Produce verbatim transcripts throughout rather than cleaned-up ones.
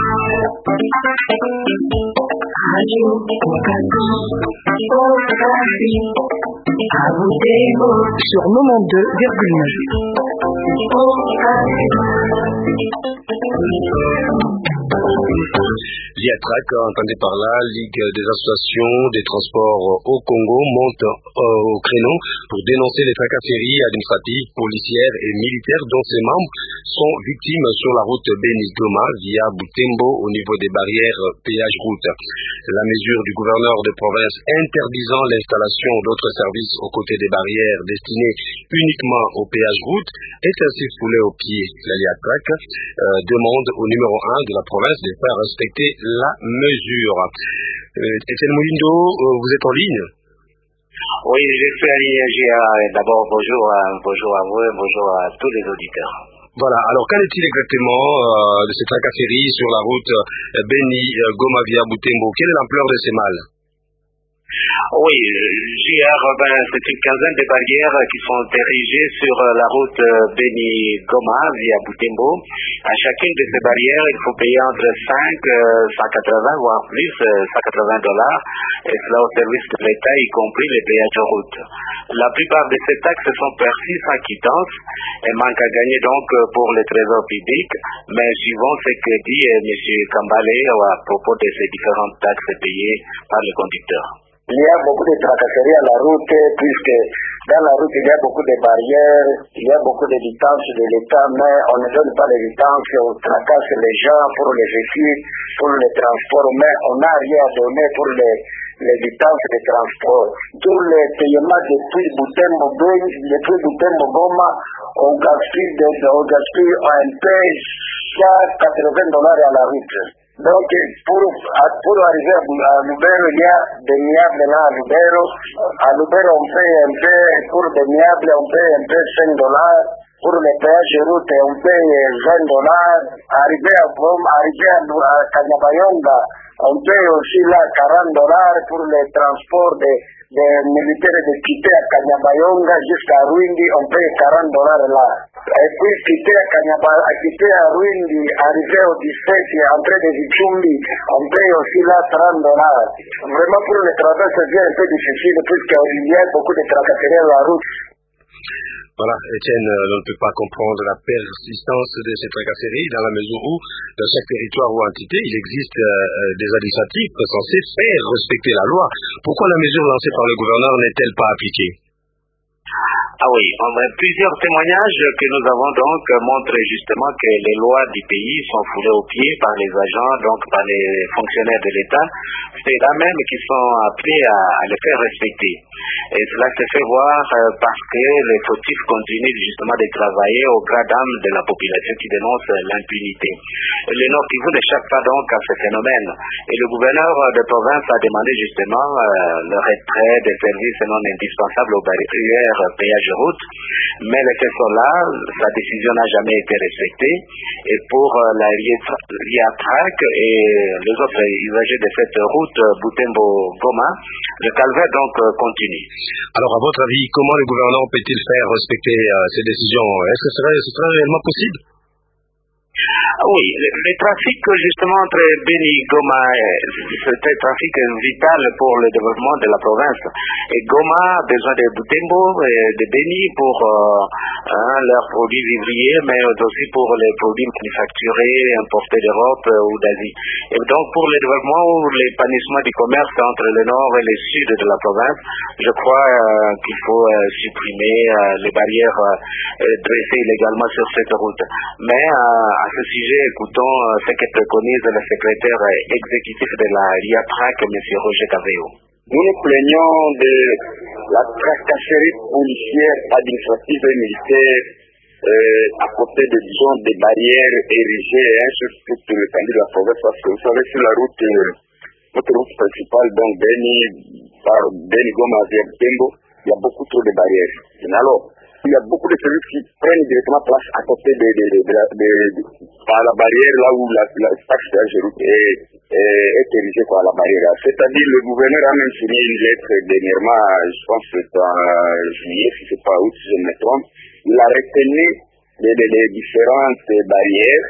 Radio Okapi, Okapi, à Butembo, sur quatre-vingt-deux virgule neuf. Liatrac, entendez par là, Ligue des associations des transports au Congo, monte euh, au créneau pour dénoncer les tracasseries administratives, policières et militaires dont ses membres sont victimes sur la route Beni-Goma via Butembo au niveau des barrières péage route. La mesure du gouverneur de province interdisant l'installation d'autres services aux côtés des barrières destinées uniquement au péage route est ainsi foulée au pied. La Liatrac euh, demande au numéro un de la province de faire respecter la mesure. Euh, Étienne Moulindo, euh, vous êtes en ligne? Oui, je suis en ligne. D'abord, bonjour à, bonjour à vous et bonjour à tous les auditeurs. Voilà, alors qu'en est-il exactement euh, de ces tracasseries sur la route euh, Beni-Goma via Butembo? Quelle est l'ampleur de ces mâles? Oui, J R, ben, c'est une quinzaine de barrières qui sont érigées sur la route Beni-Goma via Butembo. À chacune de ces barrières, il faut payer entre cinq et cent quatre-vingts, voire plus, cent quatre-vingts dollars, et cela au service de l'État, y compris les péages de route. La plupart de ces taxes sont perçues sans quittance et manquent à gagner donc pour le trésor public, mais suivant ce que dit M. Kambale à propos de ces différentes taxes payées par les conducteurs. Il y a beaucoup de tracasseries à la route, puisque dans la route il y a beaucoup de barrières, il y a beaucoup de distances de l'État, mais on ne donne pas les distances, on tracasse les gens pour les véhicules, pour les transports, mais on n'a rien à donner pour les, les distances de transport. Tous les paiements depuis Butembo, depuis Butembo Goma, on gaspille, on gaspille un peu quatre-vingts dollars à la route. Donc, pour, pour arriver à Lubero, il y a des niables là à Lubero. À Lubero, on paye un peu, pour des niables, on paye un peu cinq dollars. Pour les péages de route, on paye vingt dollars. Arriver à Bom, arriver à Kanyabayonga, on paye aussi là quarante dollars pour les transports des, des militaires de quitter à Kanyabayonga jusqu'à Rwindi, on paye quarante dollars là. Et puis quitter à Kanyabayonga, quitter à Rwindi, arriver au district, entrer des Vichumbi, on paye aussi là trente dollars. Vraiment pour les travailleurs, c'est bien un peu difficile puisqu'il y a beaucoup de tracasseries à la route. Voilà, Étienne, euh, on ne peut pas comprendre la persistance de ces tracasseries dans la mesure où, dans chaque territoire ou entité, il existe euh, des administratifs censés faire respecter la loi. Pourquoi la mesure lancée par le gouverneur n'est-elle pas appliquée? Ah oui, on a plusieurs témoignages que nous avons donc montrent justement que les lois du pays sont foulées aux pieds par les agents, donc par les fonctionnaires de l'État. C'est là même qui sont appelés à, à les faire respecter. Et cela se fait voir euh, parce que les fautifs continuent justement de travailler au grand dam de la population qui dénonce l'impunité. Le Nord Kivu n'échappe pas donc à ce phénomène. Et le gouverneur de province a demandé justement euh, le retrait des services non indispensables aux barrières péage route, mais les faits sont là, sa décision n'a jamais été respectée, et pour euh, la Liatrac et les autres usagers de cette route Butembo-Goma, le calvaire donc euh, continue. Alors à votre avis, comment le gouvernement peut-il faire respecter euh, ces décisions? Est-ce que ce serait, ce serait réellement possible? Oui, le, le trafic justement entre Beni et Goma, c'est un trafic vital pour le développement de la province. Et Goma a besoin de Butembo et de Beni pour euh, hein, leurs produits vivriers, mais aussi pour les produits manufacturés, importés d'Europe euh, ou d'Asie. Et donc pour le développement ou l'épanouissement du commerce entre le nord et le sud de la province, je crois euh, qu'il faut euh, supprimer euh, les barrières euh, dressées illégalement sur cette route. Mais euh, à ce sujet, écoutons ce que préconise le secrétaire exécutif de la Liatrac, M. Roger Caveo. Nous nous plaignons de la tracasserie policière, administrative et militaire euh, à côté de, disons, des barrières érigées hein, sur toute l'étendue de la province, parce que vous savez, sur la route, euh, notre route principale, donc Beni, par Beni Goma vers Butembo, il y a beaucoup trop de barrières. Et alors, il y a beaucoup de services qui prennent directement place à côté de, de, de, de, de, de, de par la barrière là où la, la taxe de route est, est, est érigée par la barrière. C'est-à-dire le gouverneur a même signé une lettre dernièrement, je pense que c'est en juillet, si c'est pas août, si je me trompe. Il a retenu les, les, les différentes barrières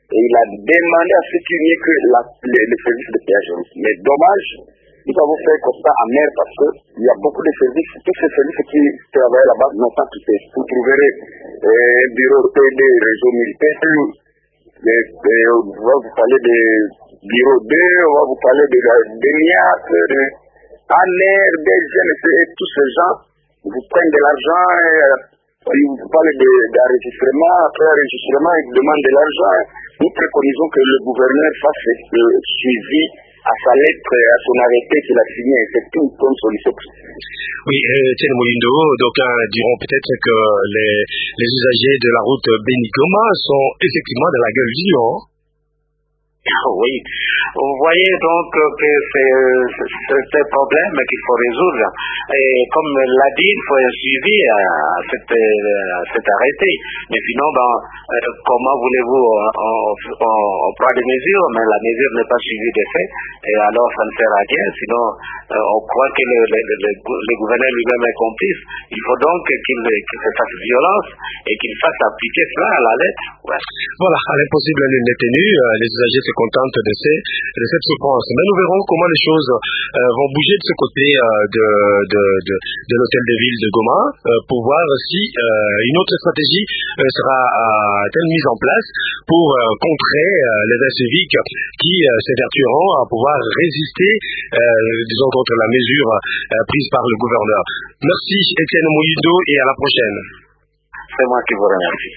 et il a demandé à ce qu'il n'y ait que la, les, les services de péage. Mais dommage, nous avons fait un constat amer parce qu'il y a beaucoup de services, tous ces services qui travaillent là-bas n'ont pas quitté. Vous trouverez un euh, bureau P D, réseau militaire, les, les, on va vous parler des bureaux D, on va vous parler de la D N I A C, de A N E R, des G N C, et tous ces gens vous prennent de l'argent, et, ils vous parlent d'enregistrement, après enregistrement, ils vous demandent de l'argent. Nous préconisons que le gouverneur fasse le suivi à sa lettre, à son arrêté qu'il a signé. C'est tout comme solution. Oui, Etienne Moyindo, d'aucuns diront peut-être que les, les usagers de la route Beni-Goma sont effectivement dans la gueule du lion. Oui, vous voyez donc que c'est un problème qu'il faut résoudre. Et comme l'a dit, il faut un suivi à cet, à cet arrêté. Mais sinon, ben, comment voulez-vous, on, on, on prend des mesures, mais la mesure n'est pas suivie des faits, et alors ça ne sert à rien. Sinon, on croit que le, le, le, le gouverneur lui-même est complice. Il faut donc qu'il qu'il se fasse violence et qu'il fasse appliquer cela à la lettre. Ouais. Voilà, à l'impossible n'est tenu, les usagers se contentent de, ces, de cette souffrance. Mais nous verrons comment les choses euh, vont bouger de ce côté euh, de, de, de, de l'hôtel de ville de Goma euh, pour voir si euh, une autre stratégie euh, sera euh, mise en place pour euh, contrer euh, les inciviques qui euh, s'évertueront à pouvoir résister, euh, disons, contre la mesure euh, prise par le gouverneur. Merci Etienne Moyindo et à la prochaine. C'est moi qui vous remercie.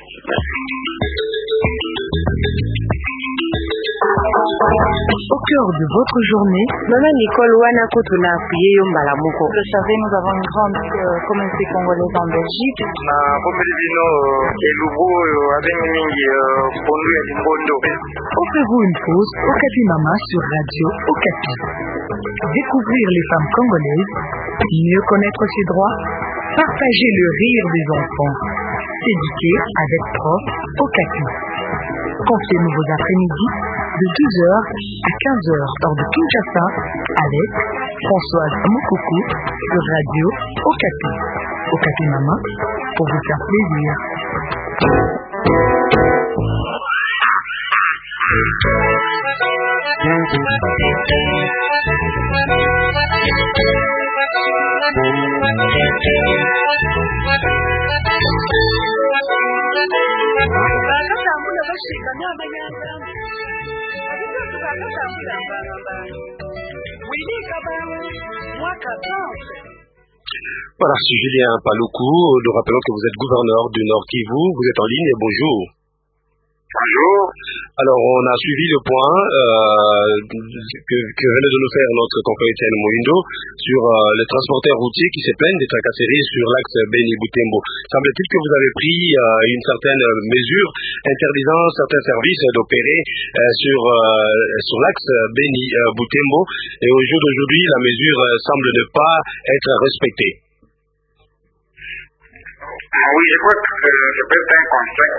Au cœur de votre journée, Maman Nicole Wana Kotuna Piyo Mbalamuko. Vous le savez, nous avons une grande euh, communauté congolaise en Belgique. Na Popelino, Elubo, Ademingi, Pondu et Bondo. Offrez-vous une pause au Okapi Mama sur Radio Okapi. Découvrir les femmes congolaises, mieux connaître ses droits, partager le rire des enfants, s'éduquer avec prof Okapi. Confiez-nous vos après-midi de douze heures à quinze heures hors de Kinshasa avec Françoise Mokoko sur Radio Okapi. Okapi Mama pour vous faire plaisir. Voilà, je suis Julien Paloukou. Nous rappelons que vous êtes gouverneur du Nord Kivu. Vous êtes en ligne. Bonjour. Bonjour. Alors, on a suivi le point euh, que, que venait de nous faire notre confrère Etienne Moyindo sur euh, les transporteurs routiers qui se plaignent des tracasseries sur l'axe Beni-Butembo. Semble-t-il que vous avez pris euh, une certaine mesure interdisant certains services d'opérer euh, sur, euh, sur l'axe Beni-Butembo et au jour d'aujourd'hui, la mesure euh, semble ne pas être respectée. Oui, je crois que je peux être un conseil.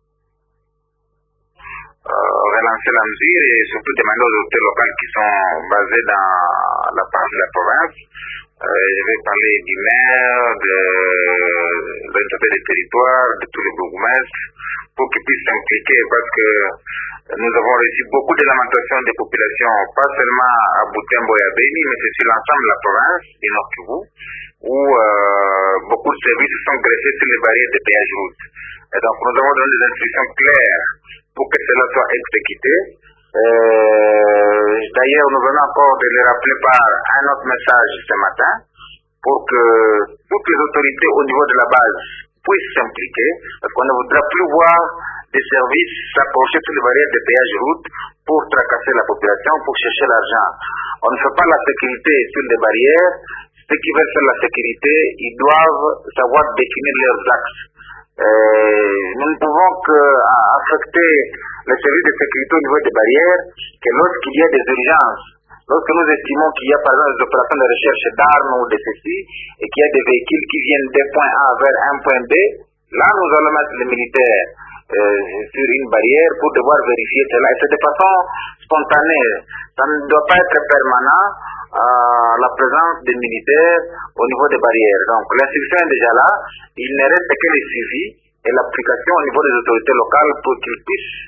Euh, relancer la mesure et surtout demander aux autorités locales qui sont basées dans la part de la province. Euh, je vais parler du maire, de l'inspecteur des territoires, de tous les bourgmestres, pour qu'ils puissent s'impliquer parce que nous avons reçu beaucoup de lamentations des populations, pas seulement à Butembo et à Beni, mais c'est sur l'ensemble de la province du Nord Kivu, où euh, beaucoup de services sont greffés sur les barrières de péage route. Et donc nous avons donné des instructions claires pour que cela soit exécuté. Euh, D'ailleurs, nous venons encore de le rappeler par un autre message ce matin pour que toutes les autorités au niveau de la base puissent s'impliquer parce qu'on ne voudra plus voir des services s'approcher sur les barrières de péage route pour tracasser la population, pour chercher l'argent. On ne fait pas la sécurité sur les barrières. Ceux qui veulent faire la sécurité, ils doivent savoir définir leurs axes. Euh, nous ne pouvons qu'affecter les services de sécurité au niveau des barrières que lorsqu'il y a des urgences, lorsque nous estimons qu'il y a par exemple des opérations de recherche d'armes ou de ceci et qu'il y a des véhicules qui viennent d'un point A vers un point B, là nous allons mettre les militaires euh, sur une barrière pour devoir vérifier cela et c'est de façon spontanée, ça ne doit pas être permanent. Euh, la présence des militaires au niveau des barrières. Donc l'instruction est déjà là, il ne reste que le suivi et l'application au niveau des autorités locales pour qu'ils puissent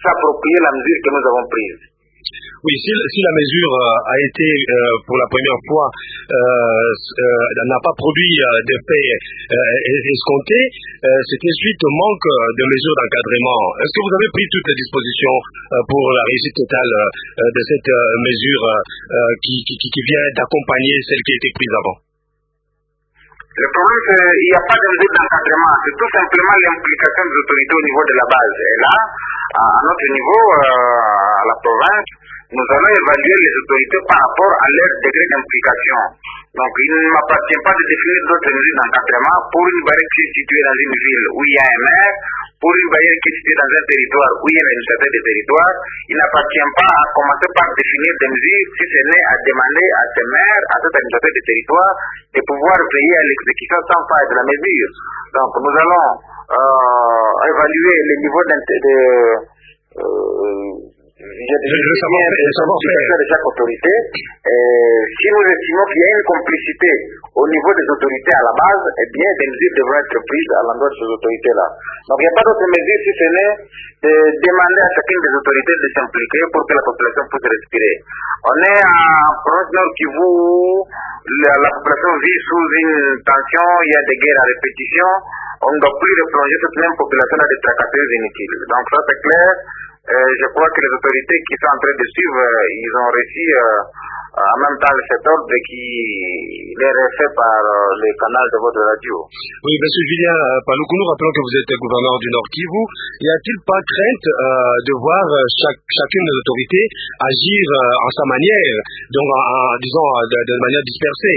s'approprier la mesure que nous avons prise. Oui, si, si la mesure euh, a été euh, pour la première fois euh, euh, n'a pas produit euh, d'effet euh, escompté, euh, c'était suite au manque de mesures d'encadrement. Est-ce que vous avez pris toutes les dispositions euh, pour la réussite totale euh, de cette euh, mesure euh, qui, qui, qui vient d'accompagner celle qui a été prise avant? Le problème, c'est qu'il n'y a pas de mesure d'encadrement. C'est tout simplement l'implication des autorités au niveau de la base. Et là, à notre niveau, euh, à la province, nous allons évaluer les autorités par rapport à leur degré d'implication. Donc, il ne m'appartient pas de définir d'autres mesures d'encadrement pour une barrière qui est située dans une ville où il y a un maire, pour une barrière qui est située dans un territoire où il y a un administrateur de territoire. Il n'appartient pas à commencer par définir des mesures, si ce n'est à demander à ces maires, à cet administrateur de territoire, de pouvoir veiller à l'exécution sans faille de la mesure. Donc, nous allons euh, évaluer le niveau de... Euh, Je de chaque autorité. Et si nous estimons qu'il y a une complicité au niveau des autorités à la base, eh bien, des mesures devront être prises à l'endroit de ces autorités-là. Donc, il n'y a pas d'autre mesure si ce n'est de demander à chacune des autorités de s'impliquer pour que la population puisse respirer. On est en province Nord Kivu où la, la population vit sous une tension, il y a des guerres à répétition. On ne doit plus replonger cette même population à des tracasseries inutiles. Donc, ça, c'est clair. Euh, je crois que les autorités qui sont en train de suivre, euh, ils ont réussi euh, en même temps cet ordre qui est refait par euh, les canaux de votre radio. Oui, M. Julien Paloukou, nous rappelons que vous êtes gouverneur du Nord Kivu. Y a-t-il pas crainte euh, de voir chaque, chacune des autorités agir euh, en sa manière, donc en, en disons de, de manière dispersée?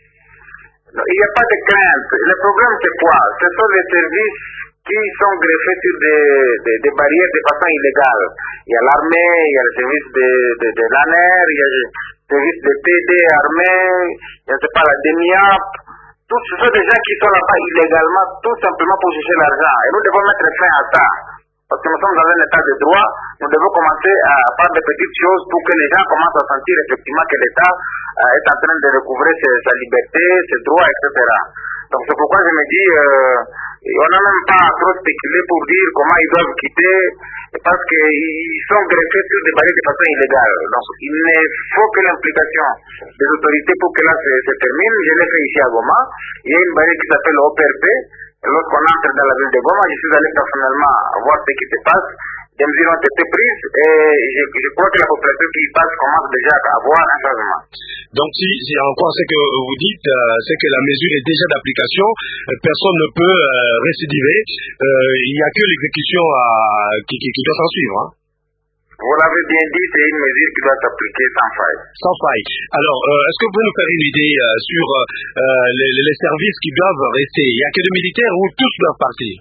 Non, il n'y a pas de crainte. Le problème c'est quoi? Ce sont les services qui sont greffés sur des, des, des barrières de façon illégale. Il y a l'armée, il y a le service de, de, de l'A N E R, il y a le service de T D armée, je ne sais pas, la D E M I A P. Tous ce sont des gens qui sont là-bas illégalement, tout simplement pour chercher l'argent. Et nous devons mettre fin à ça. Parce que nous sommes dans un état de droit, nous devons commencer à faire des petites choses pour que les gens commencent à sentir effectivement que l'État euh, est en train de recouvrer ses, sa liberté, ses droits, et cetera. Donc c'est pourquoi je me dis, euh, on n'a même pas trop spéculé pour dire comment ils doivent quitter, parce qu'ils sont greffés sur des barrières de façon illégale. Donc il faut que l'implication des autorités pour que là se, se termine. Je l'ai fait ici à Goma. Il y a une barrière qui s'appelle O P R P. Lorsqu'on entre dans la ville de Goma, je suis allé personnellement voir ce qui se passe. Des mesures ont été prises et je, je crois que la population qui y passe commence déjà à avoir un changement. Donc si, si en quoi ce que vous dites, euh, c'est que la mesure est déjà d'application, euh, personne ne peut euh, récidiver, euh, il n'y a que l'exécution euh, qui, qui, qui doit s'en suivre. Hein. Vous l'avez bien dit, c'est une mesure qui doit s'appliquer sans faille. Sans faille. Alors, euh, est-ce que vous pouvez nous faire une idée euh, sur euh, les, les services qui doivent rester? Il n'y a que des militaires ou tous doivent partir?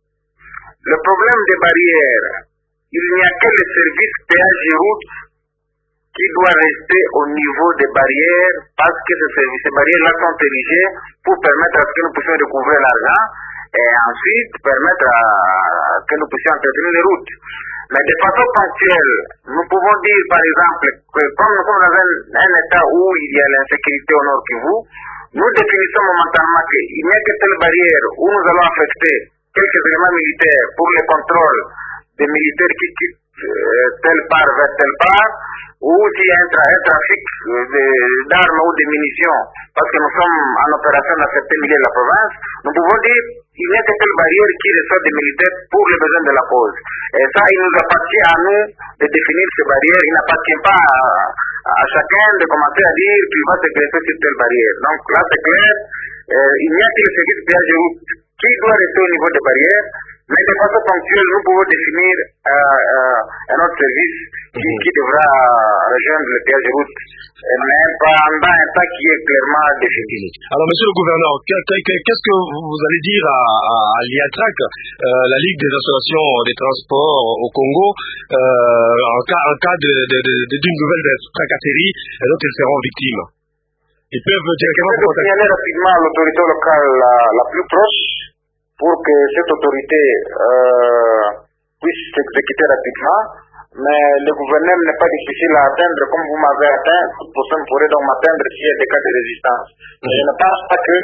Le problème des barrières, il n'y a que le service péage et route qui doit rester au niveau des barrières parce que ces, services, ces barrières-là sont érigées pour permettre à ce que nous puissions recouvrir l'argent et ensuite permettre à, à que nous puissions entretenir les routes. Mais de façon ponctuelle, nous pouvons dire par exemple que comme nous sommes dans un, un état où il y a l'insécurité au Nord Kivu, nous définissons momentanément qu'il n'y a que telle barrière où nous allons affecter quelques éléments militaires pour le contrôle des militaires qui quittent euh, telle part vers telle part, ou s'il y a un, tra un trafic d'armes ou de munitions, parce que nous sommes en opération dans certains milieux de la province, nous pouvons dire qu'il n'y a que telle barrière qui reçoit des militaires pour les besoins de la cause. Et ça, il nous appartient à nous de définir ces barrières. Il n'appartient pas à, à chacun de commencer à dire qu'il va se greffer sur telle barrière. Donc là, c'est clair, euh, il n'y a que le service péage de route qui doit rester au niveau des barrières. Mais de façon ponctuelle, nous pouvons définir euh, euh, un autre service qui, mmh. qui devra rejoindre le péage de route, mais pendant un temps qui est clairement défini. Alors, monsieur le gouverneur, qu'est-ce que vous allez dire à, à l'I A T R A C, euh, la Ligue des associations des transports au Congo, euh, en cas, en cas d'une nouvelle tracasserie dont ils seront victimes? Ils peuvent directement vous contacter. Signaler rapidement à l'autorité locale la, la plus proche, pour que cette autorité euh, puisse s'exécuter rapidement. Mais le gouvernement n'est pas difficile à atteindre comme vous m'avez atteint. Toute personne pourrait donc m'atteindre s'il y a des cas de résistance. Mm-hmm. Je ne pense pas que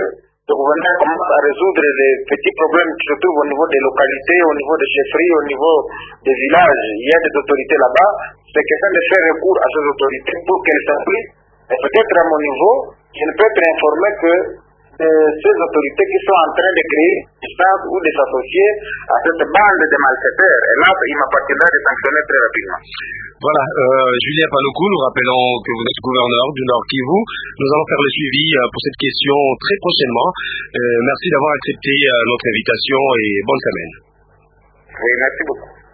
le gouvernement commence à résoudre les petits problèmes qui se trouvent au niveau des localités, au niveau des chefferies, au niveau des villages. Il y a des autorités là-bas. C'est quelqu'un de faire recours à ces autorités pour qu'elles s'appliquent. Et peut-être à mon niveau, je ne peux être informé que euh, ces autorités qui sont en train de créer une instance ou de s'associer à cette bande de malfaiteurs. Et là, il m'appartiendra de sanctionner très rapidement. Voilà, euh, Julien Paloukou, nous rappelons que vous êtes gouverneur du Nord Kivu. Nous allons faire le suivi euh, pour cette question très prochainement. Euh, merci d'avoir accepté euh, notre invitation et bonne semaine. Oui, merci beaucoup.